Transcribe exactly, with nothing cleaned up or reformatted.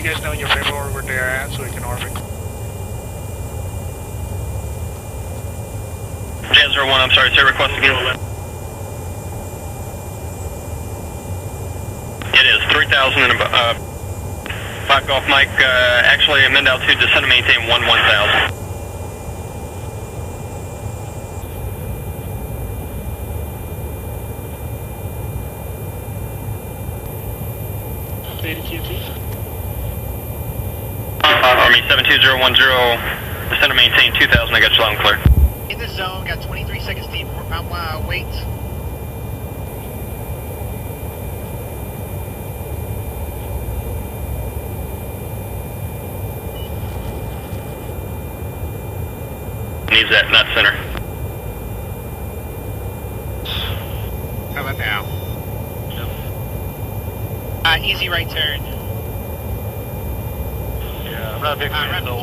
you guys know in your paperwork where they're at so we can orbit? Jet zero one, I'm sorry, say request again. It is three thousand and about, uh, five Golf Mike, uh, actually amend altitude, descend and maintain one one thousand. Data Q T. Uh, Army seven two zero one zero, descend and maintain two thousand, I got you loud and clear. In the zone, got twenty-three seconds deep, um, uh, wait. Needs that, not center. How about now? Uh, easy right turn. Yeah, I'm not a big fan of the